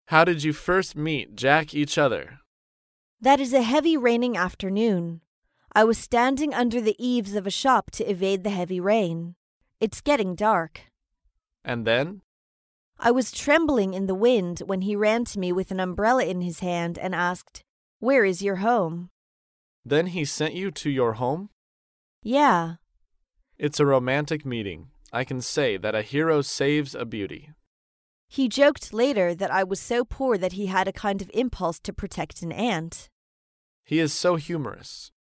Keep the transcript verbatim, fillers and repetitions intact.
How did you first meet Jack each other? That is a heavy raining afternoon. I was standing under the eaves of a shop to evade the heavy rain. It's getting dark. And then? I was trembling in the wind when he ran to me with an umbrella in his hand and asked, "Where is your home?" Then he sent you to your home? Yeah. It's a romantic meeting. I can say that a hero saves a beauty. He joked later that I was so poor that he had a kind of impulse to protect an aunt. He is so humorous.